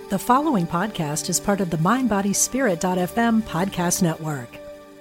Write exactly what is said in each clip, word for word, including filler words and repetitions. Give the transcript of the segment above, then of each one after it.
The following podcast is part of the mind body spirit dot f m podcast network.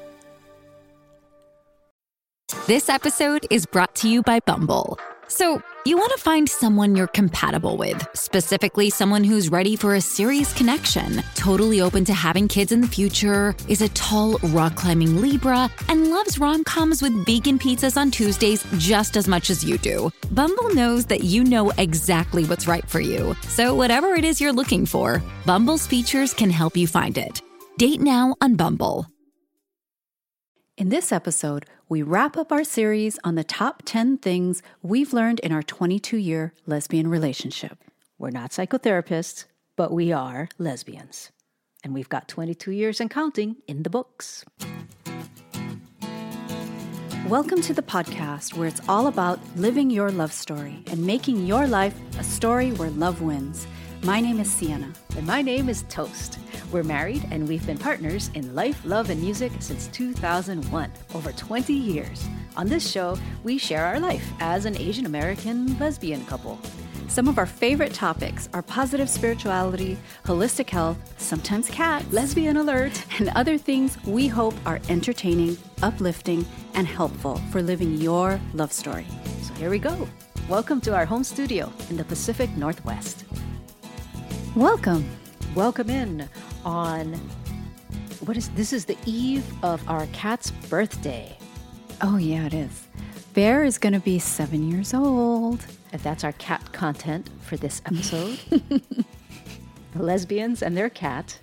This episode is brought to you by Bumble. So, you want to find someone you're compatible with, specifically someone who's ready for a serious connection, totally open to having kids in the future, is a tall, rock-climbing Libra, and loves rom-coms with vegan pizzas on Tuesdays just as much as you do. Bumble knows that you know exactly what's right for you. So whatever it is you're looking for, Bumble's features can help you find it. Date now on Bumble. In this episode, we wrap up our series on the top ten things we've learned in our twenty-two-year lesbian relationship. We're not psychotherapists, but we are lesbians. And we've got twenty-two years and counting in the books. Welcome to the podcast where it's all about living your love story and making your life a story where love wins. My name is Sienna. And my name is Toast. We're married and we've been partners in life, love, and music since two thousand one, over twenty years. On this show, we share our life as an Asian American lesbian couple. Some of our favorite topics are positive spirituality, holistic health, sometimes cats, lesbian alert, and other things we hope are entertaining, uplifting, and helpful for living your love story. So here we go. Welcome to our home studio in the Pacific Northwest. Welcome. Welcome in on, what is, this is the eve of our cat's birthday. Oh yeah, it is. Bear is going to be seven years old. And that's our cat content for this episode. The lesbians and their cat.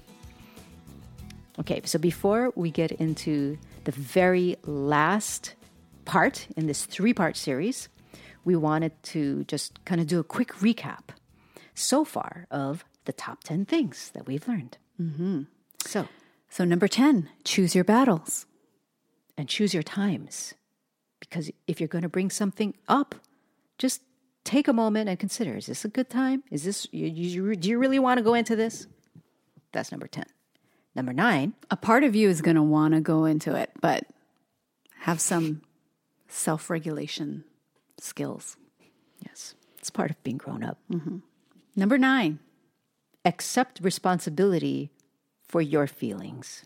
Okay, so before we get into the very last part in this three-part series, we wanted to just kind of do a quick recap so far of the top ten things that we've learned. Mm-hmm. So, so number ten, choose your battles. And choose your times. Because if you're going to bring something up, just take a moment and consider, is this a good time? Is this, you, you, do you really want to go into this? That's number ten. Number nine. A part of you is going to want to go into it, but have some self-regulation skills. Yes. It's part of being grown up. Mm-hmm. Number nine. Accept responsibility for your feelings.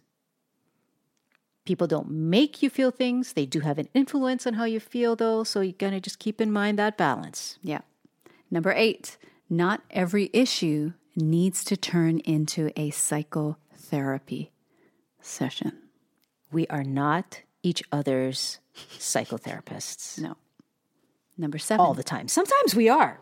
People don't make you feel things. They do have an influence on how you feel, though. So you gotta just keep in mind that balance. Yeah. Number eight, not every issue needs to turn into a psychotherapy session. We are not each other's psychotherapists. No. Number seven. All the time. Sometimes we are.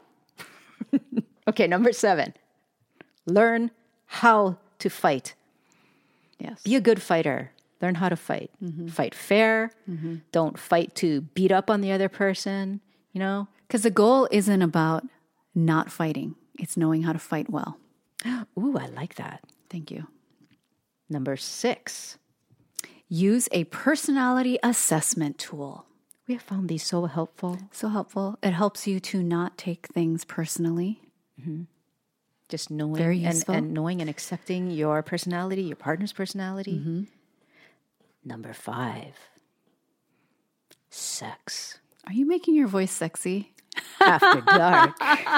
Okay, number seven. Learn how to fight. Yes. Be a good fighter. Learn how to fight. Mm-hmm. Fight fair. Mm-hmm. Don't fight to beat up on the other person, you know? Because the goal isn't about not fighting. It's knowing how to fight well. Ooh, I like that. Thank you. Number six. Use a personality assessment tool. We have found these so helpful. So helpful. It helps you to not take things personally. Mm-hmm. Just knowing Very and, useful. and knowing and accepting your personality, your partner's personality. Mm-hmm. Number five, sex. Are you making your voice sexy? After dark.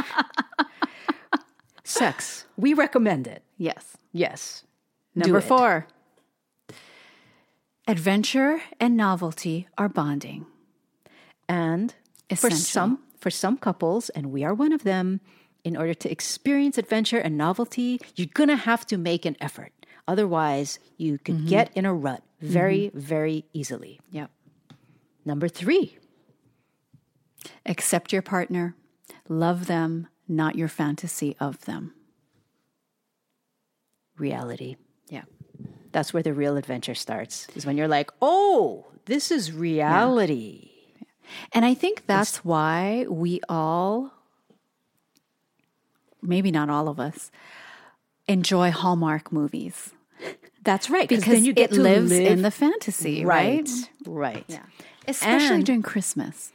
Sex. We recommend it. Yes. Yes. Number four. Adventure and novelty are bonding. And Essential. for some for some couples, and we are one of them, in order to experience adventure and novelty, you're going to have to make an effort. Otherwise, you could mm-hmm. get in a rut very, mm-hmm. very easily. Yep. Number three. Accept your partner. Love them, not your fantasy of them. Reality. Yeah. That's where the real adventure starts, is when you're like, oh, this is reality. Yeah. And I think that's it's- why we all, maybe not all of us, enjoy Hallmark movies. That's right. Because then you get it to lives live in the fantasy, right? Right. Right. Yeah. Especially and, during Christmas.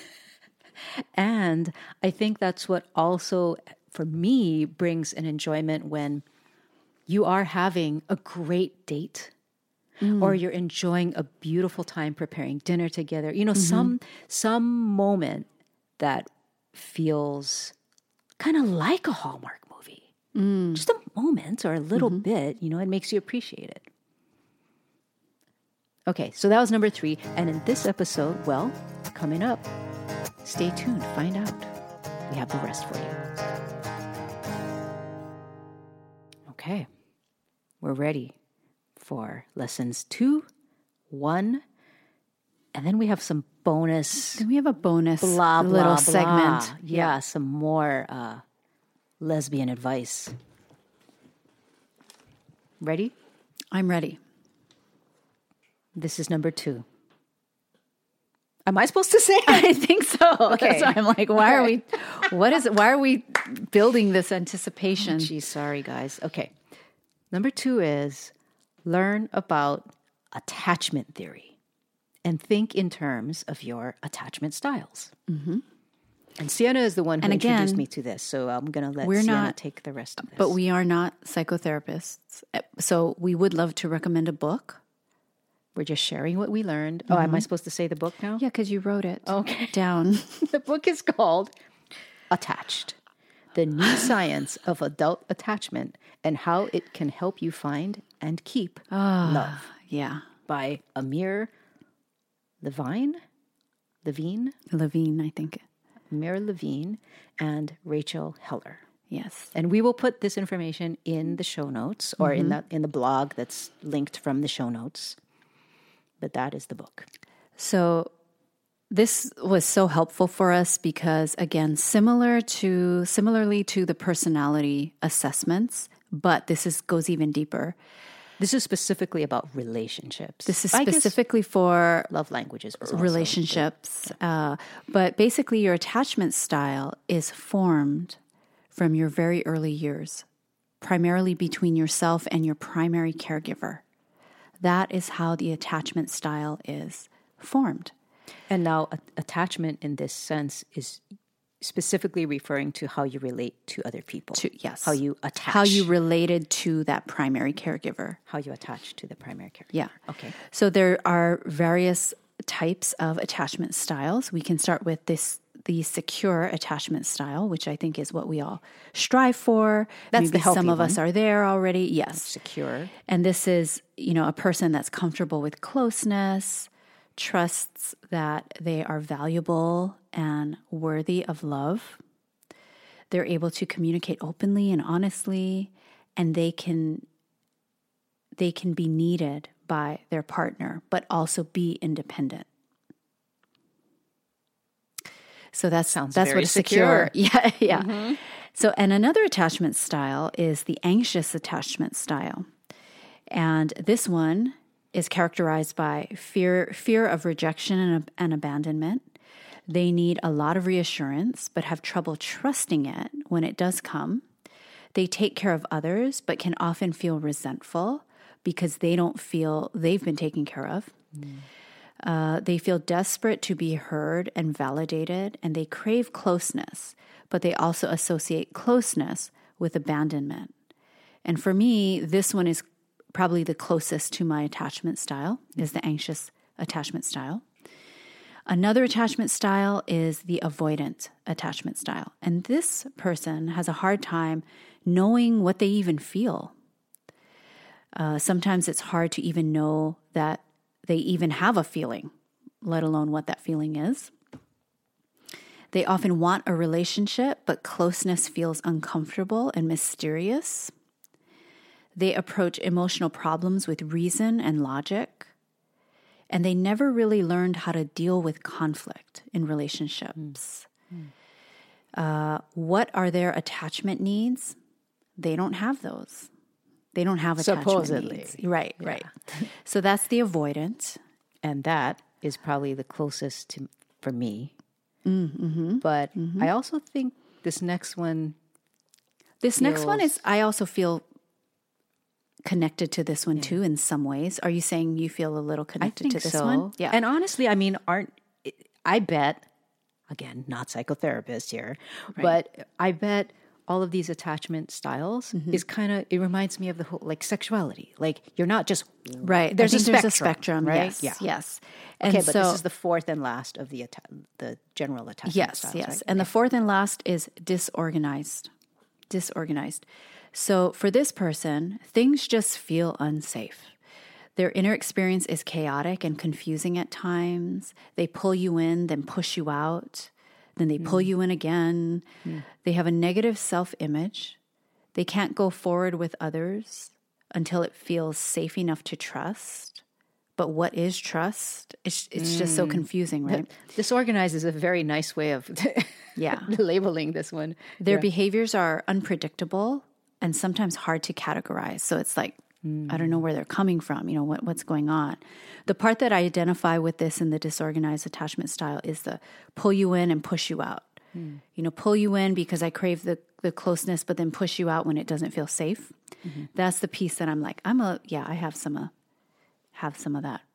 And I think that's what also, for me, brings an enjoyment when you are having a great date mm. or you're enjoying a beautiful time preparing dinner together. You know, mm-hmm. some some moment that feels kind of like a Hallmark movie. Mm. Just a moment or a little mm-hmm. bit, you know, it makes you appreciate it. Okay, so that was number three. And in this episode, well, coming up, stay tuned, find out. We have the rest for you. Okay, we're ready for lessons two, one, and then we have some bonus. Then we have a bonus blah, blah, little blah. segment. Yeah, yeah, some more uh, lesbian advice. Ready? I'm ready. This is number two. Am I supposed to say it? I think so. Okay. That's why I'm like, why are we, what is it? Why are we building this anticipation? Oh, geez, sorry, guys. Okay. Number two is learn about attachment theory and think in terms of your attachment styles. Mm-hmm. And Sienna is the one who and again, introduced me to this, so I'm going to let we're Sienna not, take the rest of this. But we are not psychotherapists. So we would love to recommend a book. We're just sharing what we learned. Mm-hmm. Oh, am I supposed to say the book now? Yeah, because you wrote it okay. down. The book is called Attached, The New Science of Adult Attachment and How It Can Help You Find and Keep oh, Love. Yeah. By Amir Levine? Levine? Levine, I think. Amir Levine and Rachel Heller. Yes. And we will put this information in the show notes or mm-hmm. in the in the blog that's linked from the show notes. But that is the book. So this was so helpful for us because, again, similar to similarly to the personality assessments, but this is goes even deeper. This is specifically about relationships. This is specifically for love languages, relationships. Uh, but basically, your attachment style is formed from your very early years, primarily between yourself and your primary caregiver. That is how the attachment style is formed. And now a- attachment in this sense is specifically referring to how you relate to other people. To, yes. How you attach. How you related to that primary caregiver. How you attach to the primary caregiver. Yeah. Okay. So there are various types of attachment styles. We can start with this the secure attachment style, which I think is what we all strive for. That's Maybe the healthy some of one. us are there already. Yes. Secure. And this is, you know, a person that's comfortable with closeness, trusts that they are valuable and worthy of love. They're able to communicate openly and honestly, and they can they can be needed by their partner, but also be independent. So that's Sounds that's very what a secure. secure. Yeah, yeah. Mm-hmm. So, and another attachment style is the anxious attachment style. And this one is characterized by fear fear of rejection and, and abandonment. They need a lot of reassurance, but have trouble trusting it when it does come. They take care of others, but can often feel resentful because they don't feel they've been taken care of. Mm. Uh, they feel desperate to be heard and validated, and they crave closeness, but they also associate closeness with abandonment. And for me, this one is probably the closest to my attachment style, is the anxious attachment style. Another attachment style is the avoidant attachment style. And this person has a hard time knowing what they even feel. Uh, sometimes it's hard to even know that they even have a feeling, let alone what that feeling is. They often want a relationship, but closeness feels uncomfortable and mysterious. They approach emotional problems with reason and logic. And they never really learned how to deal with conflict in relationships. Mm. Uh, what are their attachment needs? They don't have those. They don't have attachment Supposedly. needs. Right, Yeah. right. So that's the avoidant. And that is probably the closest to for me. Mm-hmm. But mm-hmm. I also think this next one... This feels... next one is, I also feel connected to this one yeah. too in some ways. Are you saying you feel a little connected I think to this so. one? Yeah. And honestly, I mean, aren't... I bet, again, not psychotherapist here, right. but I bet... all of these attachment styles mm-hmm. is kind of, it reminds me of the whole, like sexuality. Like you're not just, right. There's, a spectrum, there's a spectrum, right? Yes, yeah. yes. And okay, but so, this is the fourth and last of the atta- the general attachment yes, styles. Yes, yes. Right? And okay. the fourth and last is disorganized. Disorganized. So for this person, things just feel unsafe. Their inner experience is chaotic and confusing at times. They pull you in, then push you out. Then they mm. pull you in again. Mm. They have a negative self-image. They can't go forward with others until it feels safe enough to trust. But what is trust? It's, it's mm. just so confusing, right? Disorganized is a very nice way of yeah. labeling this one. Their yeah. behaviors are unpredictable and sometimes hard to categorize. So it's like, mm. I don't know where they're coming from, you know, what, what's going on. The part that I identify with this in the disorganized attachment style is the pull you in and push you out. Mm. You know, pull you in because I crave the, the closeness, but then push you out when it doesn't feel safe. Mm-hmm. That's the piece that I'm like, I'm a, yeah, I have some, uh, have some of that.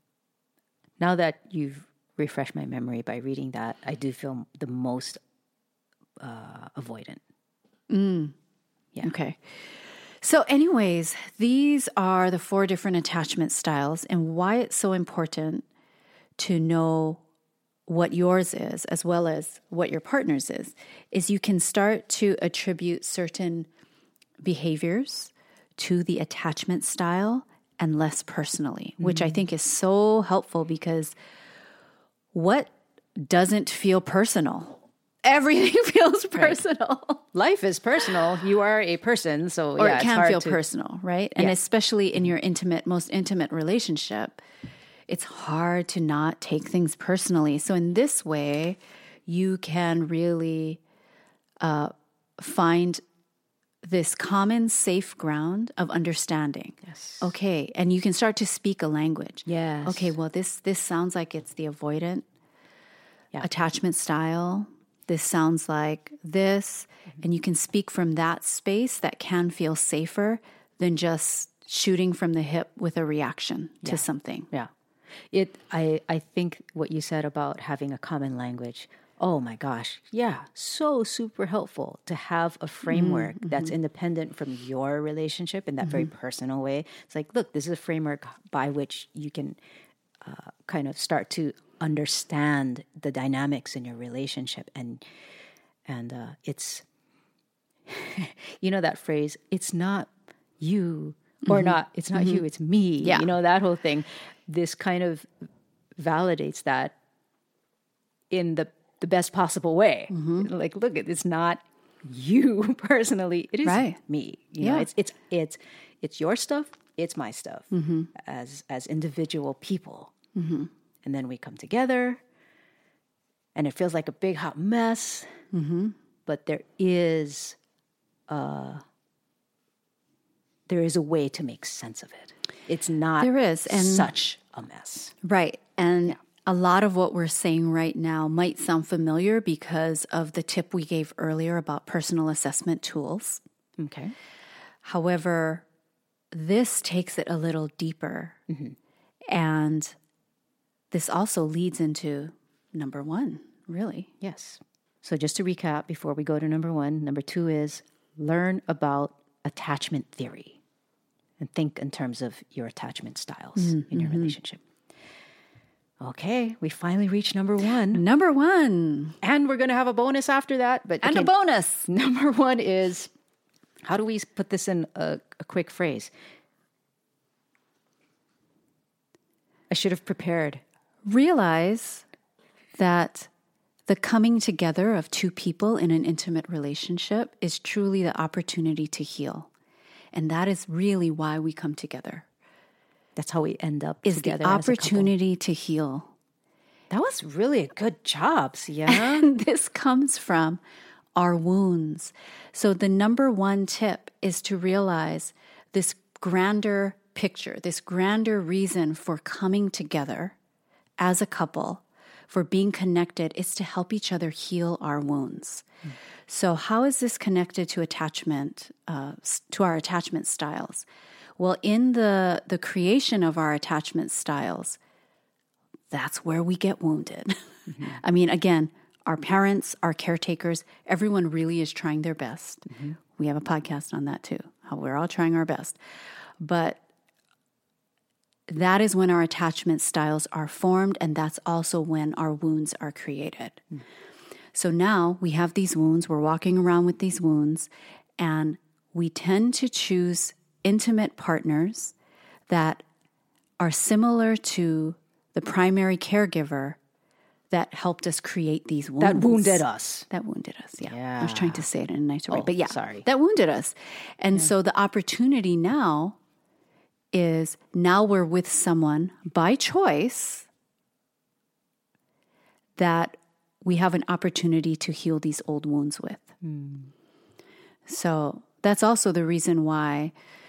Now that you've refreshed my memory by reading that, I do feel the most uh, avoidant. Mm. Yeah. Okay. So anyways, these are the four different attachment styles, and why it's so important to know what yours is as well as what your partner's is, is you can start to attribute certain behaviors to the attachment style and less personally, mm-hmm. which I think is so helpful because what doesn't feel personal? Everything feels personal. Right. Life is personal. You are a person, so or yeah, it can it's hard feel to... personal, right? And yeah. especially in your intimate, most intimate relationship, it's hard to not take things personally. So in this way, you can really uh, find this common safe ground of understanding. Yes. Okay, and you can start to speak a language. Yes. Okay, well, this this sounds like it's the avoidant yeah. attachment style. This sounds like this, mm-hmm. and you can speak from that space that can feel safer than just shooting from the hip with a reaction to yeah. something. Yeah. It. I, I think what you said about having a common language, oh my gosh, yeah, so super helpful to have a framework mm-hmm. that's independent from your relationship in that mm-hmm. very personal way. It's like, look, this is a framework by which you can uh, kind of start to understand the dynamics in your relationship, and and uh, it's you know that phrase, it's not you or mm-hmm. not it's not mm-hmm. you, it's me. Yeah. You know, that whole thing. This kind of validates that in the the best possible way. Mm-hmm. Like, look, it's not you personally, it is right. me. You yeah. know, it's it's it's it's your stuff, it's my stuff mm-hmm. as as individual people. Mm-hmm. And then we come together, and it feels like a big hot mess. Mm-hmm. But there is, uh, there is a way to make sense of it. It's not there is, and such a mess, right? And yeah. a lot of what we're saying right now might sound familiar because of the tip we gave earlier about personal assessment tools. Okay. However, this takes it a little deeper, mm-hmm. and this also leads into number one, really. Yes. So just to recap before we go to number one, number two is learn about attachment theory and think in terms of your attachment styles mm-hmm. in your relationship. Okay, we finally reached number one. Number one. And we're going to have a bonus after that. But And okay, a bonus. Number one is, how do we put this in a, a quick phrase? I should have prepared. Realize that the coming together of two people in an intimate relationship is truly the opportunity to heal. And that is really why we come together. That's how we end up is together. The opportunity to heal. That was really a good job, Sienna. And this comes from our wounds. So the number one tip is to realize this grander picture, this grander reason for coming together as a couple, for being connected, is to help each other heal our wounds. Mm. So how is this connected to attachment, uh, to our attachment styles? Well, in the, the creation of our attachment styles, that's where we get wounded. Mm-hmm. I mean, again, our parents, our caretakers, everyone really is trying their best. Mm-hmm. We have a podcast on that too, how we're all trying our best. But that is when our attachment styles are formed, and that's also when our wounds are created. Mm. So now we have these wounds, we're walking around with these wounds, And we tend to choose intimate partners that are similar to the primary caregiver that helped us create these wounds. That wounded us. That wounded us, yeah. Yeah. I was trying to say it in a nicer way. Oh, But yeah, sorry. that wounded us. And so the opportunity now is now we're with someone by choice that we have an opportunity to heal these old wounds with. Mm. So that's also the reason why,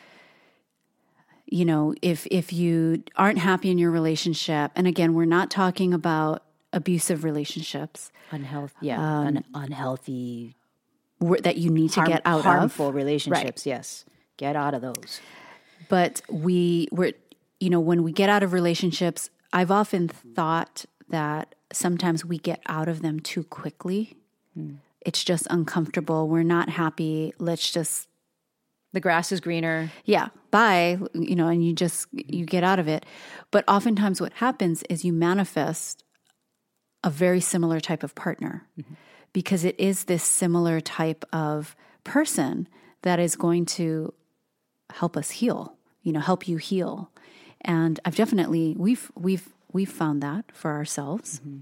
you know, if if you aren't happy in your relationship, and again, we're not talking about abusive relationships. Unhealthy, yeah, um, un- unhealthy. That you need to harm, get out harmful of. Harmful relationships, right. Yes. Get out of those. But we, we're, you know, when we get out of relationships, I've often thought that sometimes we get out of them too quickly. Mm. It's just uncomfortable. We're not happy. Let's just... The grass is greener. Yeah, bye, you know, and you just, you get out of it. But oftentimes what happens is you manifest a very similar type of partner mm-hmm. because it is this similar type of person that is going to help us heal, you know, help you heal. And I've definitely, we've, we've, we've found that for ourselves. Mm-hmm.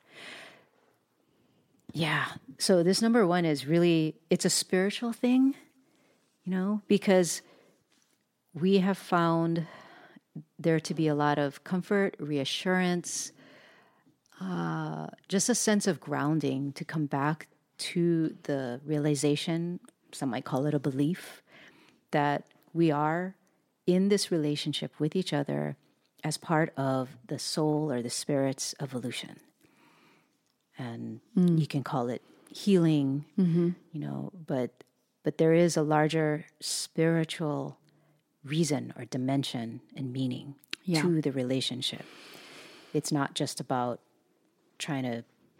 Yeah. So this number one is really, it's a spiritual thing, you know, because we have found there to be a lot of comfort, reassurance, uh, just a sense of grounding to come back to the realization, some might call it a belief, that we are in this relationship with each other as part of the soul or the spirit's evolution. And mm. you can call it healing, mm-hmm. you know, but but there is a larger spiritual reason or dimension and meaning yeah. to the relationship. It's not just about trying to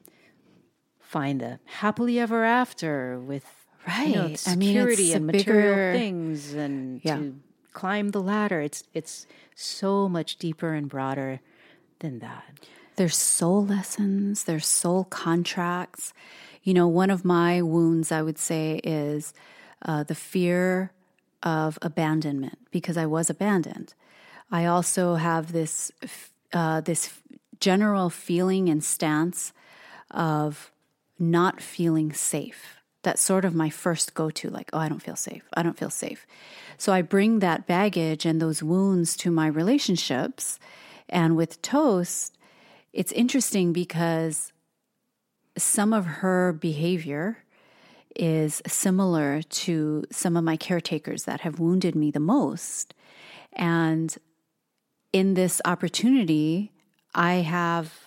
find the happily ever after with right. you know, security I mean, it's and material bigger... things and yeah. to climb the ladder. It's it's so much deeper and broader than that. There's soul lessons, there's soul contracts. You know, one of my wounds, I would say, is uh, the fear of abandonment because I was abandoned. I also have this uh, this general feeling and stance of not feeling safe. That's sort of my first go-to, like, oh, I don't feel safe. I don't feel safe. So I bring that baggage and those wounds to my relationships. And with Toast, it's interesting because some of her behavior is similar to some of my caretakers that have wounded me the most. And in this opportunity, I have,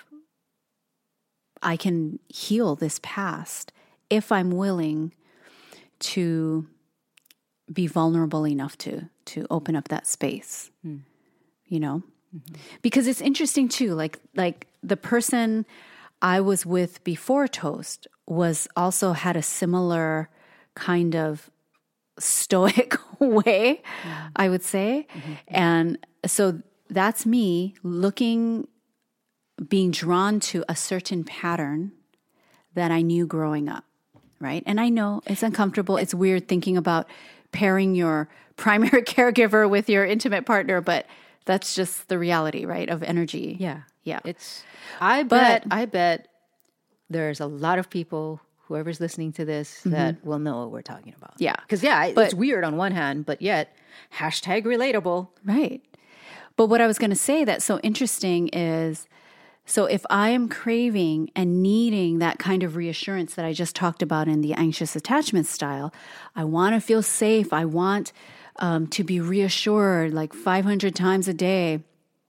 I can heal this past if I'm willing to be vulnerable enough to, to open up that space, mm. you know? Mm-hmm. Because it's interesting too, like, like the person I was with before Toast was also had a similar kind of stoic way, mm-hmm. I would say. Mm-hmm. And so that's me looking, being drawn to a certain pattern that I knew growing up, right? And I know it's uncomfortable. It's weird thinking about pairing your primary caregiver with your intimate partner, but that's just the reality, right, of energy. Yeah. Yeah. It's, I bet, but, I bet there's a lot of people, whoever's listening to this, mm-hmm. that will know what we're talking about. Yeah. Because, yeah, but, it's weird on one hand, but yet, hashtag relatable. Right. But what I was going to say that's so interesting is, so if I am craving and needing that kind of reassurance that I just talked about in the anxious attachment style, I want to feel safe. I want um, to be reassured like five hundred times a day.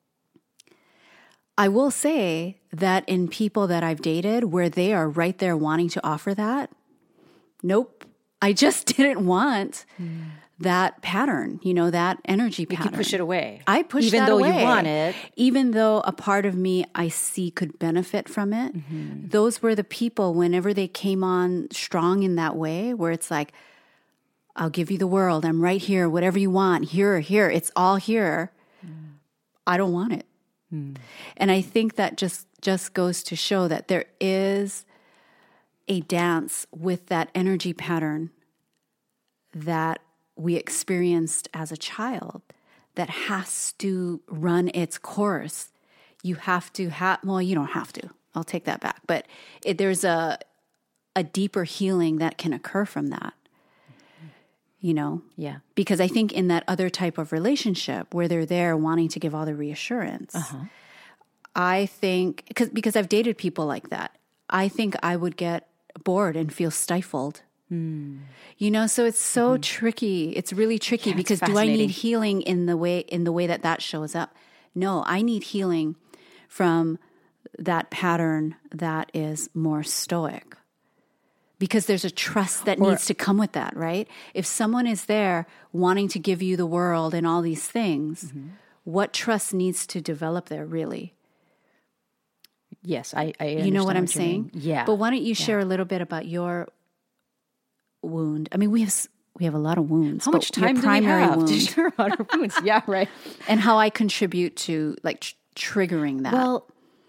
I will say that in people that I've dated where they are right there wanting to offer that, nope. I just didn't want mm. that pattern, you know, that energy pattern. You push it away. I push even that though away. You want it. Even though a part of me I see could benefit from it. Mm-hmm. Those were the people, whenever they came on strong in that way, where it's like, I'll give you the world. I'm right here. Whatever you want. Here, here. It's all here. Mm. I don't want it. Mm. And I think that just, just goes to show that there is a dance with that energy pattern that we experienced as a child that has to run its course. You have to have, well, you don't have to. I'll take that back. But it, there's a a deeper healing that can occur from that. You know? Yeah. Because I think in that other type of relationship where they're there wanting to give all the reassurance, uh-huh. I think, cause, because I've dated people like that, I think I would get bored and feel stifled. Mm. You know, so it's so mm-hmm. tricky. It's really tricky, yeah, because do I need healing in the way, in the way that that shows up? No, I need healing from that pattern that is more stoic. Because there's a trust that or, needs to come with that, right? If someone is there wanting to give you the world and all these things, mm-hmm. what trust needs to develop there, really? Yes, I, I you know what I'm what saying? Yeah. But why don't you yeah. share a little bit about your wound? I mean, we have we have a lot of wounds. How much time do we have to share about our wounds? Yeah, right. And how I contribute to like tr- triggering that. Well,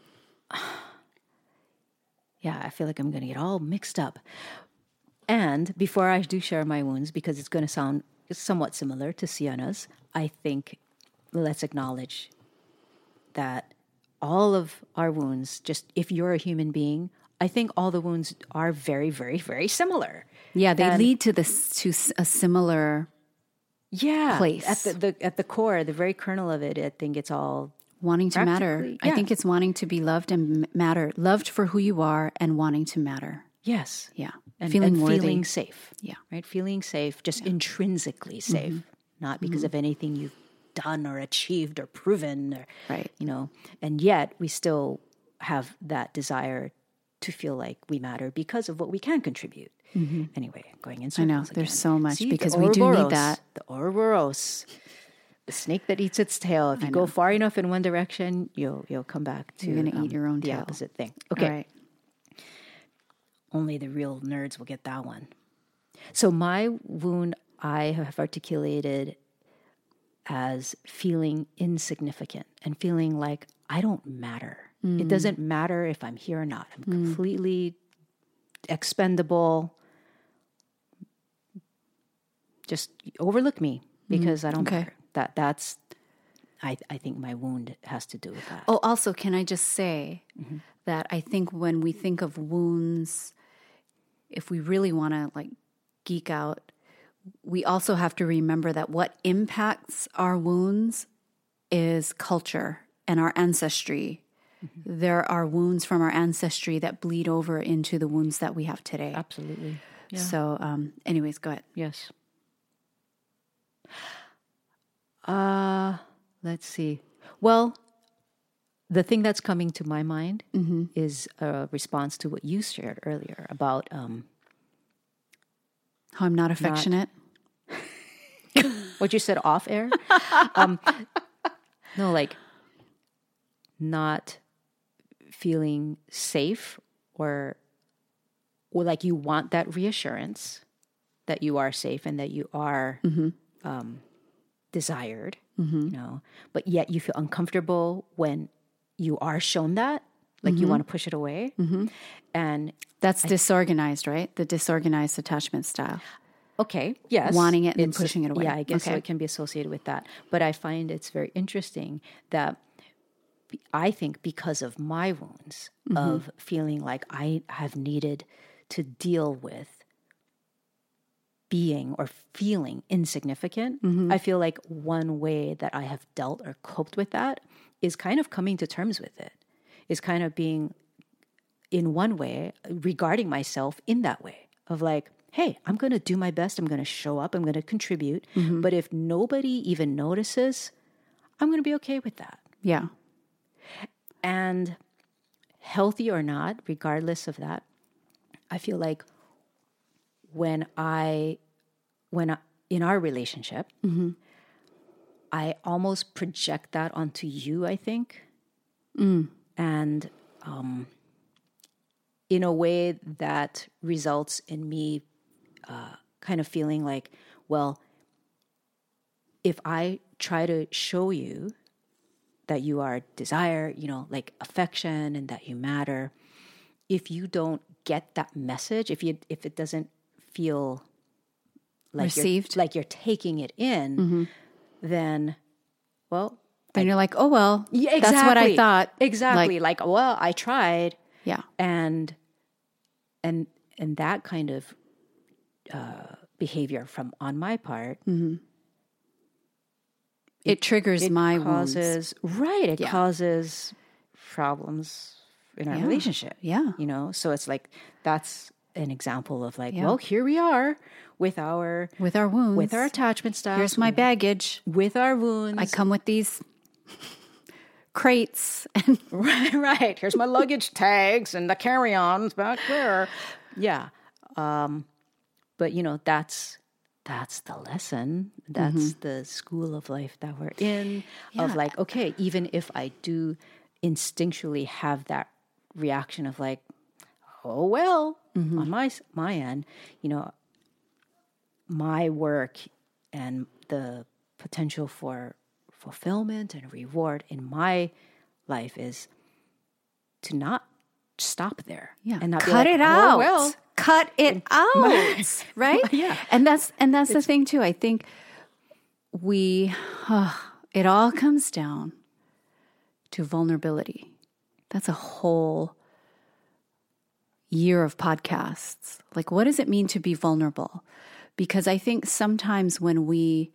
yeah, I feel like I'm going to get all mixed up. And before I do share my wounds, because it's going to sound somewhat similar to Sienna's, I think let's acknowledge that all of our wounds, just if you're a human being, I think all the wounds are very, very, very similar. Yeah, they and lead to this to a similar yeah, place. At the, the at the core, the very kernel of it, I think it's all wanting to matter. Yeah. I think it's wanting to be loved and matter, loved for who you are and wanting to matter. Yes. Yeah. And feeling and worthy. Feeling safe. Yeah. Right? Feeling safe, just yeah. intrinsically safe, mm-hmm. not because mm-hmm. of anything you've done or achieved or proven or, right. you know, and yet we still have that desire to feel like we matter because of what we can contribute. Mm-hmm. Anyway, going in circles I know. again. There's so much See, because we do need that. The Ouroboros. The snake that eats its tail. If you go far enough in one direction, you'll you'll come back to You're going to um, eat your own the tail. opposite thing. Okay. Right. Only the real nerds will get that one. So my wound I have articulated as feeling insignificant and feeling like I don't matter. Mm. It doesn't matter if I'm here or not. I'm mm. completely expendable. Just overlook me because mm. I don't okay. matter. That that's, I I think my wound has to do with that. Oh, also, can I just say mm-hmm. that I think when we think of wounds, if we really want to like geek out, we also have to remember that what impacts our wounds is culture and our ancestry. Mm-hmm. There are wounds from our ancestry that bleed over into the wounds that we have today. Absolutely. Yeah. So, um, anyways, go ahead. Yes. Uh, let's see. Well, the thing that's coming to my mind mm-hmm. is a response to what you shared earlier about um, how I'm not affectionate. Not what you said off air. um, no, like not feeling safe or or like you want that reassurance that you are safe and that you are mm-hmm. um, desired, mm-hmm. you know, but yet you feel uncomfortable when you are shown that, like mm-hmm. you want to push it away. Mm-hmm. And that's I, disorganized, right? The disorganized attachment style. Okay, yes. Wanting it and it's, pushing it away. Yeah, I guess okay. so it can be associated with that. But I find it's very interesting that I think because of my wounds mm-hmm. of feeling like I have needed to deal with being or feeling insignificant, mm-hmm. I feel like one way that I have dealt or coped with that is kind of coming to terms with it, is kind of being in one way, regarding myself in that way of like, hey, I'm going to do my best. I'm going to show up. I'm going to contribute. Mm-hmm. But if nobody even notices, I'm going to be okay with that. Yeah. And healthy or not, regardless of that, I feel like when I, when I, in our relationship, mm-hmm. I almost project that onto you, I think. Mm. And um, in a way that results in me uh, kind of feeling like, well, if I try to show you that you are desire, you know, like affection and that you matter, if you don't get that message, if you if it doesn't feel like received, you're, like you're taking it in, mm-hmm. then, well, then I, you're like, oh well, yeah, exactly. That's what I thought. Exactly. Like, like, well, I tried. Yeah. And and and that kind of uh, behavior from on my part, mm-hmm. it, it triggers it my causes wounds. Right. It yeah. causes problems in our yeah. relationship. Yeah. You know, so it's like that's an example of like, yeah. well, here we are with our with our wounds, with our attachment styles. Here's my baggage with our wounds. I come with these crates and right, right. Here's my luggage tags and the carry-ons back there. Yeah. Um, but you know, that's that's the lesson. That's mm-hmm. the school of life that we're in. Yeah. Of like, okay, even if I do instinctually have that reaction of like, oh well, mm-hmm. on my my end, you know, my work and the potential for fulfillment and reward in my life is to not stop there. Yeah. And not cut be like, it out. Oh, well. Cut it out. Right? Yeah. And that's and that's it's, the thing too. I think we uh, it all comes down to vulnerability. That's a whole year of podcasts. Like, what does it mean to be vulnerable? Because I think sometimes when we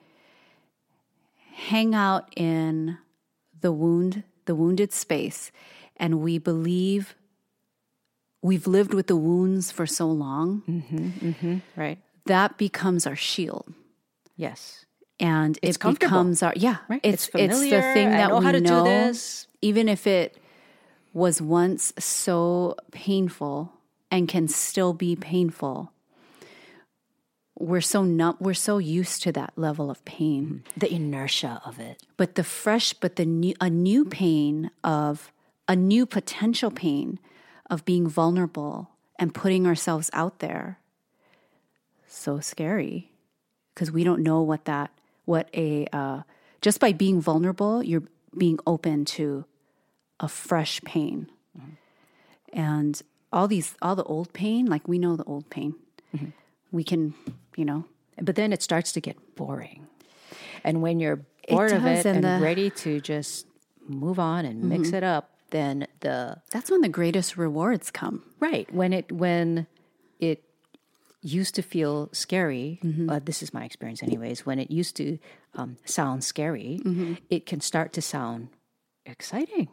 hang out in the wound, the wounded space, and we believe we've lived with the wounds for so long, mm-hmm, mm-hmm, right? That becomes our shield. Yes. And it's it becomes our, yeah, right? it's, it's, familiar, it's the thing that I know we how to know, do this. Even if it was once so painful and can still be painful, we're so numb, we're so used to that level of pain. The inertia of it. But the fresh, but the new, a new pain of, a new potential pain of being vulnerable and putting ourselves out there. So scary. Because we don't know what that, what a, uh, just by being vulnerable, you're being open to a fresh pain. Mm-hmm. And all these, all the old pain, like we know the old pain. Mm-hmm. We can, you know. But then it starts to get boring. And when you're bored it of it and, and the, ready to just move on and mm-hmm. mix it up, then the... That's when the greatest rewards come. Right. When it, when it used to feel scary, mm-hmm. uh, this is my experience anyways, when it used to um, sound scary, mm-hmm. it can start to sound exciting.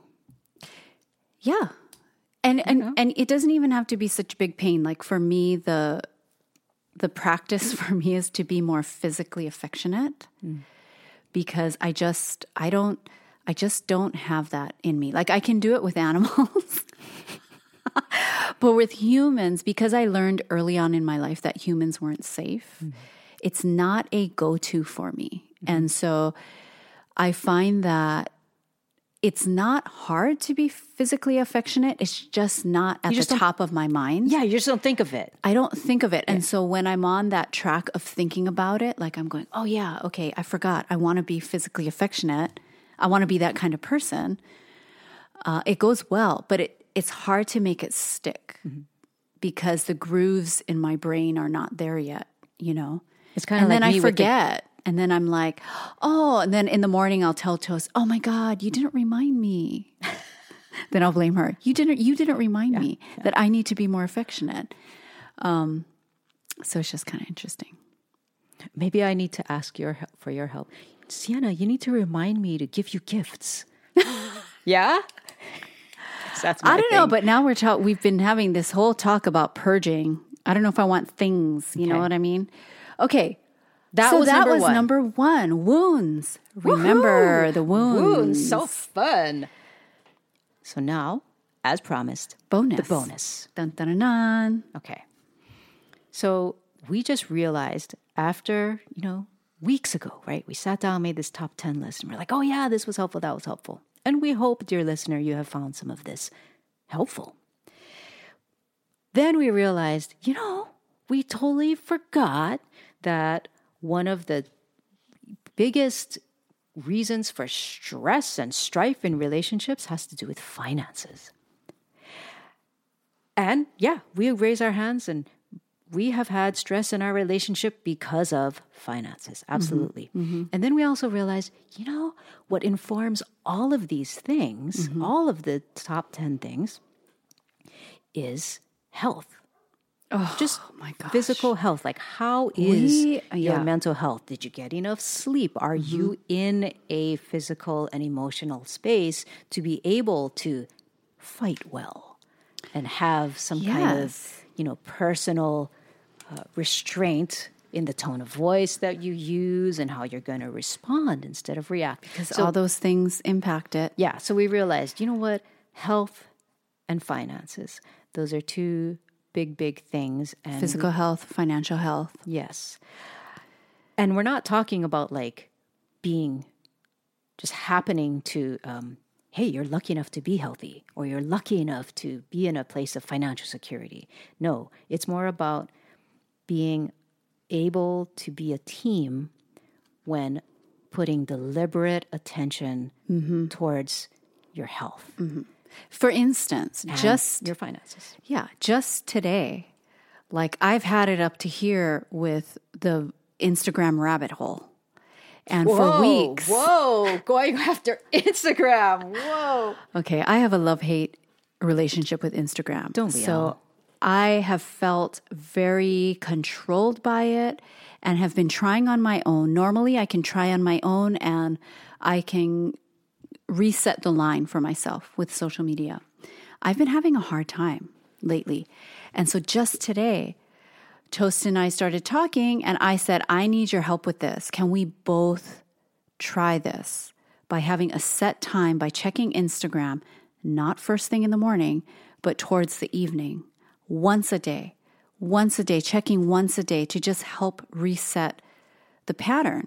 Yeah. And and, know? and it doesn't even have to be such big pain. Like for me, the the practice for me is to be more physically affectionate mm. because I just, I don't, I just don't have that in me. Like I can do it with animals, but with humans, because I learned early on in my life that humans weren't safe, mm. it's not a go-to for me. Mm-hmm. And so I find that it's not hard to be physically affectionate. It's just not at just the top of my mind. Yeah, you just don't think of it. I don't think of it. Yeah. And so when I'm on that track of thinking about it, like I'm going, oh yeah, okay, I forgot. I want to be physically affectionate. I want to be that kind of person. Uh, it goes well, but it, it's hard to make it stick mm-hmm. because the grooves in my brain are not there yet, you know? It's kind of like me then I forget. And then I'm like, oh, and then in the morning I'll tell Toast, oh my God, you didn't remind me. Then I'll blame her. You didn't, you didn't remind yeah, me yeah. that I need to be more affectionate. Um, so it's just kind of interesting. Maybe I need to ask your help for your help. Sienna, you need to remind me to give you gifts. Yeah? That's my I don't thing. know, but now we're talk- we've been having this whole talk about purging. I don't know if I want things, you okay. know what I mean? Okay. That so was that number was one. number one. Wounds. Remember Woo-hoo! the wounds. Wounds. So fun. So now, as promised, bonus. The bonus. Dun, dun, dun, dun. Okay. So we just realized after, you know, weeks ago, right? We sat down, made this top ten list, and we're like, oh yeah, this was helpful, that was helpful. And we hope, dear listener, you have found some of this helpful. Then we realized, you know, we totally forgot that one of the biggest reasons for stress and strife in relationships has to do with finances. And yeah, we raise our hands and we have had stress in our relationship because of finances. Absolutely. Mm-hmm. And then we also realized, you know, what informs all of these things, mm-hmm. all of the top ten things, is health. Oh, just my gosh. Physical health. Like, how is We- your yeah. mental health? Did you get enough sleep? Are Mm-hmm. you in a physical and emotional space to be able to fight well and have some kind of, Yes. you know, personal uh, restraint in the tone of voice that you use and how you're going to respond instead of react? Because So- all those things impact it. yeah. So we realized, you know what? Health and finances, those are two big, big things. And Physical health, financial health. yes. And we're not talking about like being just happening to, um, hey, you're lucky enough to be healthy or you're lucky enough to be in a place of financial security. No, it's more about being able to be a team when putting deliberate attention towards your health. For instance, and just your finances. yeah, just today, like I've had it up to here with the Instagram rabbit hole. And for weeks, Whoa, going after Instagram. Whoa. okay, I have a love-hate relationship with Instagram. Don't we So all? I have felt very controlled by it and have been trying on my own. Normally I can try on my own and I can reset the line for myself with social media. I've been having a hard time lately. And so just today, Toast and I started talking and I said, I need your help with this. Can we both try this by having a set time, by checking Instagram, not first thing in the morning, but towards the evening, once a day, once a day, checking once a day to just help reset the pattern.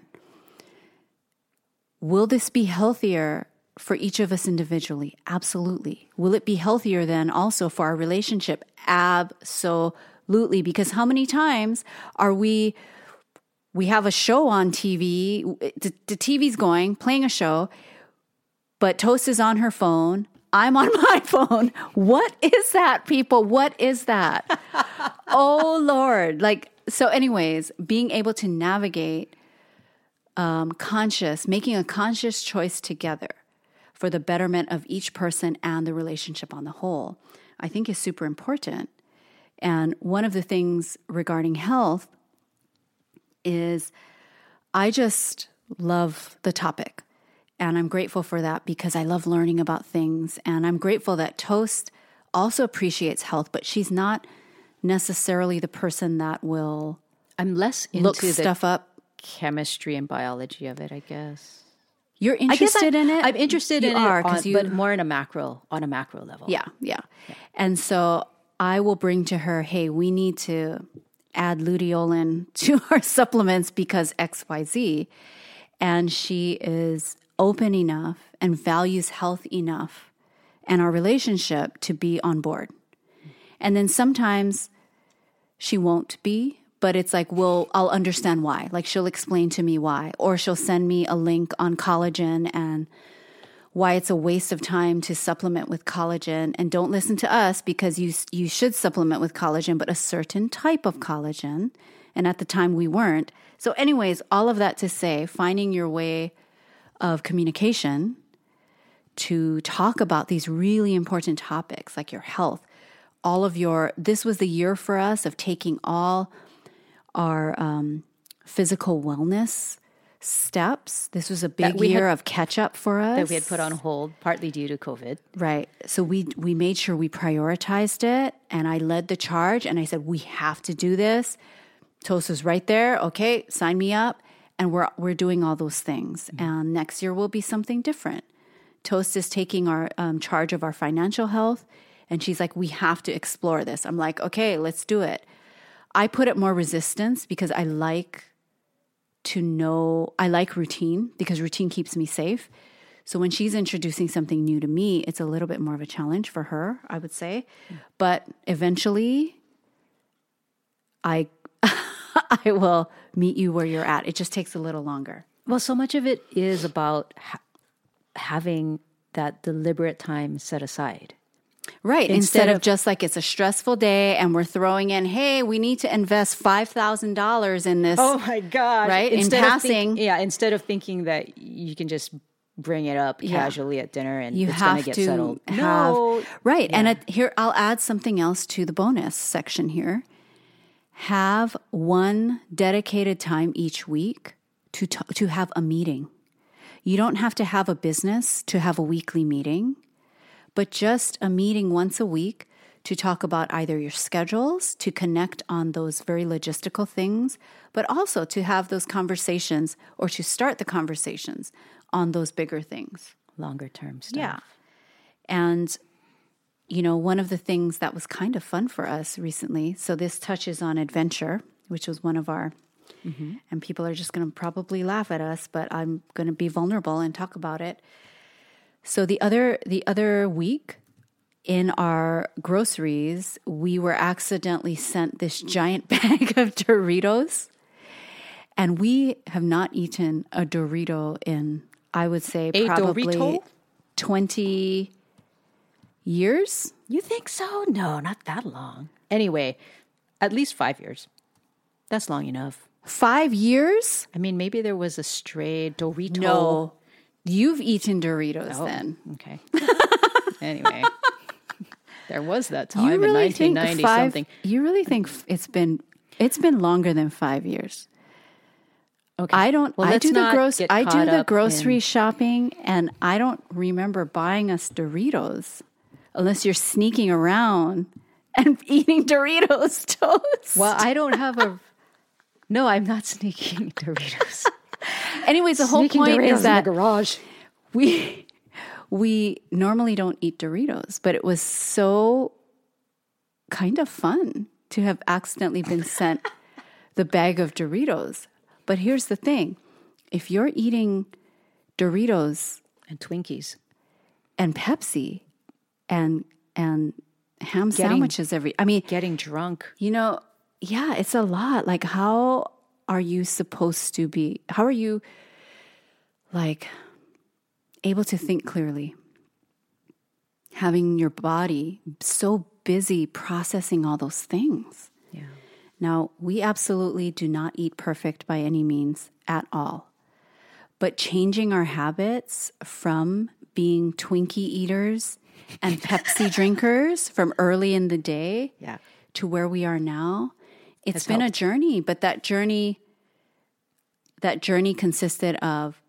Will this be healthier for each of us individually? Absolutely. Will it be healthier then also for our relationship? Absolutely. Because how many times are we, we have a show on T V, the, the T V's going, playing a show, but Toast is on her phone. I'm on my phone. What is that, people? What is that? Oh, Lord. Like, so anyways, being able to navigate um, conscious, making a conscious choice together for the betterment of each person and the relationship on the whole, I think is super important. And one of the things regarding health is I just love the topic. And I'm grateful for that because I love learning about things. And I'm grateful that Toast also appreciates health, but she's not necessarily the person that will I'm less into look the stuff up. chemistry and biology of it, I guess. You're interested I, in it? I'm interested You in are, it, on, 'cause you- but more in a macro, on a macro level. Yeah, yeah, yeah. And so I will bring to her, hey, we need to add luteolin to our supplements because X, Y, Z. And she is open enough and values health enough and our relationship to be on board. And then sometimes she won't be, but it's like, well, I'll understand why. Like she'll explain to me why, or she'll send me a link on collagen and why it's a waste of time to supplement with collagen. And don't listen to us because you you should supplement with collagen, but a certain type of collagen. And at the time we weren't. So anyways, all of that to say, finding your way of communication to talk about these really important topics like your health, all of your, this was the year for us of taking all our um, physical wellness steps. This was a big we year had- of catch up for us. That we had put on hold, partly due to COVID. Right. So we we made sure we prioritized it, and I led the charge, and I said, we have to do this. Toast was right there. Okay, sign me up. And we're we're doing all those things. Mm-hmm. And next year will be something different. Toast is taking our um, charge of our financial health, and she's like, we have to explore this. I'm like, okay, let's do it. I put up more resistance because I like to know, I like routine because routine keeps me safe. So when she's introducing something new to me, it's a little bit more of a challenge for her, I would say. Mm. But eventually, I I will meet you where you're at. It just takes a little longer. Well, so much of it is about ha- having that deliberate time set aside. Right. Instead, Instead of, of- just like it's a stressful day and we're throwing in, hey, we need to invest five thousand dollars in this. Oh my gosh. Right? In Instead of passing. think- yeah. Instead of thinking that you can just bring it up Yeah. casually at dinner and You it's going have to get to settled. have, No. right. And it, here, I'll add something else to the bonus section here. Have one dedicated time each week to t- to have a meeting. You don't have to have a business to have a weekly meeting, but just a meeting once a week to talk about either your schedules, to connect on those very logistical things, but also to have those conversations or to start the conversations on those bigger things. Longer term stuff. Yeah. And, you know, one of the things that was kind of fun for us recently, so this touches on adventure, which was one of our, mm-hmm. and people are just going to probably laugh at us, but I'm going to be vulnerable and talk about it. So the other, the other week in our groceries, we were accidentally sent this giant bag of Doritos, and we have not eaten a Dorito in, I would say, A probably Dorito? twenty years. You think so? No, not that long. Anyway, at least five years. That's long enough. Five years? I mean, maybe there was a stray Dorito. No. You've eaten Doritos Oh, then. Okay. Anyway, there was that time You in really nineteen think ninety five, something. You really think f- it's been it's been longer than five years? Okay. I don't. Well, I let's do the not gross. get I do caught the up grocery in- shopping, and I don't remember buying us Doritos, unless you're sneaking around and eating Doritos toast. Well, I don't have a. No, I'm not sneaking Doritos. anyways, the whole Sneaking point Doritos is that in the garage. we we normally don't eat Doritos, but it was so kind of fun to have accidentally been sent the bag of Doritos. But here's the thing. If you're eating Doritos And Twinkies. and Pepsi and and ham Getting- sandwiches every I mean, Getting drunk. you know, yeah, it's a lot. Like, how are you supposed to be? How are you, like, able to think clearly? Having your body so busy processing all those things. Yeah. Now, we absolutely do not eat perfect by any means at all. But changing our habits from being Twinkie eaters and Pepsi drinkers from early in the day Yeah. to where we are now, it's Has been helped. a journey, but that journey that journey consisted of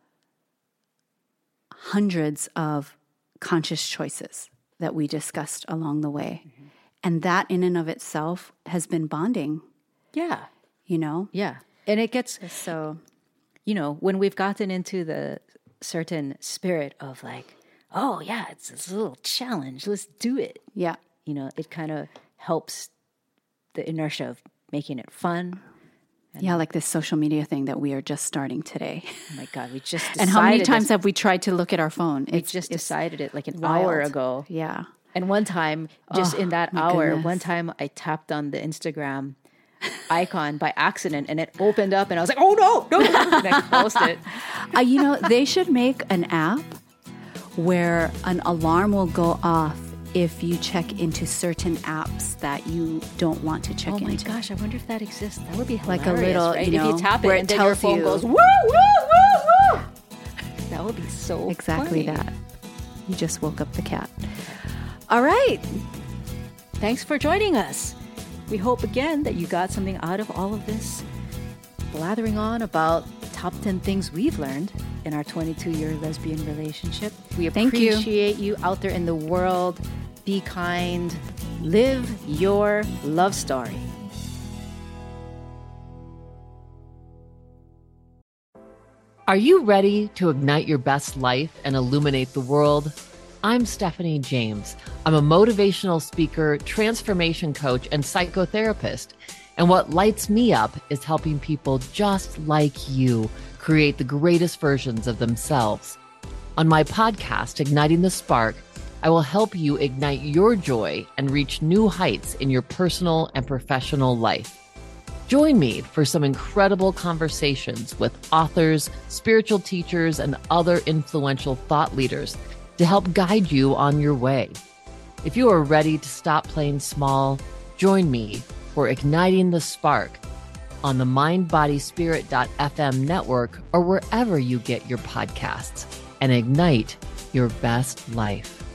hundreds of conscious choices that we discussed along the way. Mm-hmm. And that in and of itself has been bonding, Yeah. you know? Yeah. And it gets, So, you know, when we've gotten into the certain spirit of like, oh, yeah, it's this little challenge. Let's do it. yeah. You know, it kind of helps the inertia of making it fun. Yeah, like this social media thing that we are just starting today. Oh my God, we just decided And how many times this, have we tried to look at our phone? we It's just it's decided it like an wild. hour ago. Yeah. And one time, just Oh, in that my hour, goodness. one time I tapped on the Instagram icon by accident and it opened up and I was like, oh no, no. And I closed it. Uh, you know, they should make an app where an alarm will go off if you check into certain apps that you don't want to check Oh my into. gosh, I wonder if that exists. That would be Like hilarious, a little, right? you If know, you tap it where and it then your tells phone you- goes, woo, woo, woo, woo. That would be so Exactly funny. that. You just woke up the cat. All right. Thanks for joining us. We hope again that you got something out of all of this blathering on about top ten things we've learned in our twenty-two year lesbian relationship. We Thank you. appreciate you. out there in the world. Be kind. Live your love story. Are you ready to ignite your best life and illuminate the world? I'm Stephanie James. I'm a motivational speaker, transformation coach, and psychotherapist. And what lights me up is helping people just like you create the greatest versions of themselves. On my podcast, Igniting the Spark, I will help you ignite your joy and reach new heights in your personal and professional life. Join me for some incredible conversations with authors, spiritual teachers, and other influential thought leaders to help guide you on your way. If you are ready to stop playing small, join me for Igniting the Spark on the mind body spirit dot f m network or wherever you get your podcasts, and ignite your best life.